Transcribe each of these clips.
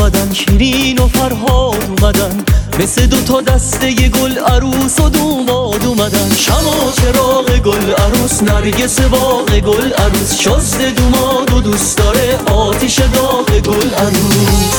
اومدن، شیرین و فرهاد اومدن، مثل دوتا دسته گل عروس و دوماد اومدن. شمع و چراغ گل عروس، نرگس باغ گل عروس، شازده دوماد و دوست داره آتیش داغ گل عروس.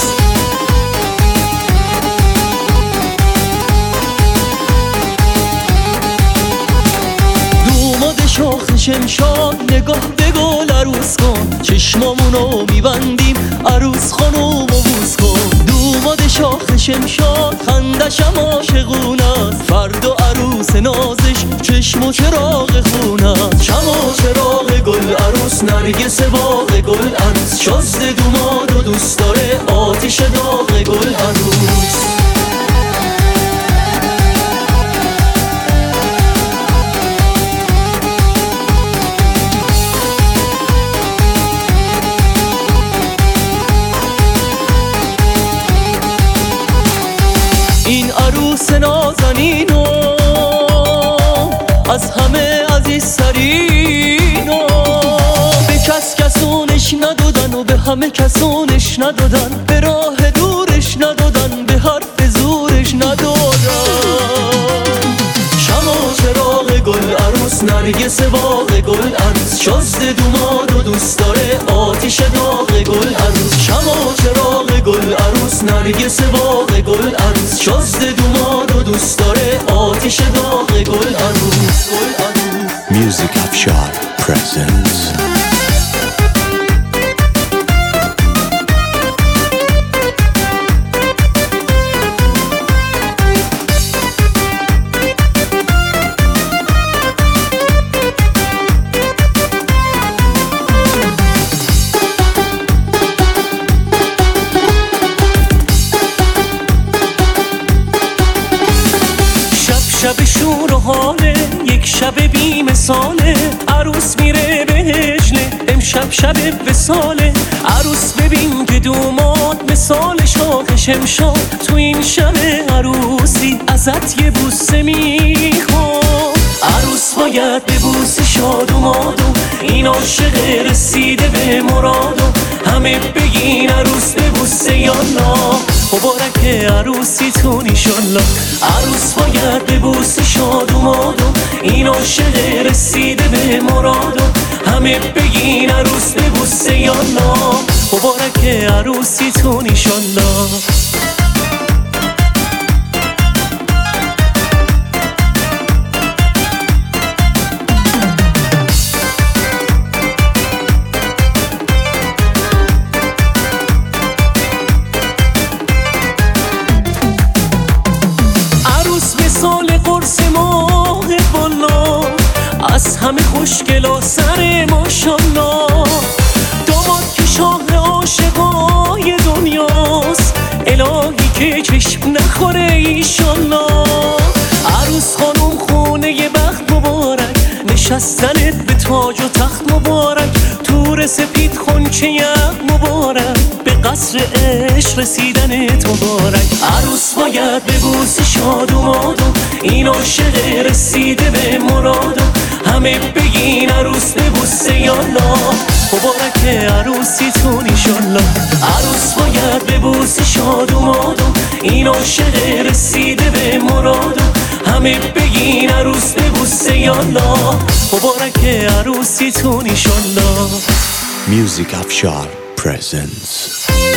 شاخ شمشاد نگاه به گل عروس کن، چشمامونو میبندیم عروس خانومو بوس کن. دوماد شاخ شمشاد خندشم عاشقونست، فردا عروس نازش چشم و چراغ خونست. شمع و چراغ گل عروس، نرگس باغ گل عروس، شازده دوماد و دوست داره آتیش داغ گل عروس. این عروس نازنینو از همه عزیزترینو، به کس کسونش ندادن و به همه کسونش ندادن، به راه دورش ندادن، به حرف زورش ندادن. شمع و چراغ گل عروس، نرگس باغ گل عروس، شازده دوماد و دوست داره آتیش داغ گل عروس. شمع و چراغ گل عروس، نرگس باغ گل عروس، شازده دوماد و دوست داره آتیش داغ گل عروس. Music Afshar presents شب شور و حاله، یک شب بی مثاله، عروس میره به هجله، امشب شب وصاله. عروس ببین که دوماد مثال شاخ شمشاد، تو این شب عروسی ازت یه بوسه میخواد. عروس باید ببوسه شادومادو، این عاشق رسیده به مرادو، همه بگین عروس ببوسه یالا، مبارک عروسیتون ایشالله. عروس باید ببوسه شادومادو، این عاشق رسیده به مرادو، همه بگین عروس ببوسه یالا، مبارک عروسیتون ایشالله. مثال قرص ماه بالا، از همه خوشگلا سر ماشالله. داماد که شاه عاشقای دنیاست، الهی که چشم نخوره ایشالله. عروس خانوم خونه ی بخت مبارک، نشستنت به تاج و تخت مبارک، تور سپید خونچه یق مبارک، به قصر عشق رسیدنت مبارک. عروس باید ببوسه شادومادو، این عاشق رسیده به مرادو، همه بگین عروس ببوسه یالا، مبارک عروسیتون ایشالله. عروس باید ببوسه شادومادو، این عاشق رسیده به مرادو، همه بگین عروس ببوسه یالا، مبارک عروسیتون ایشالله. Music Afshar presents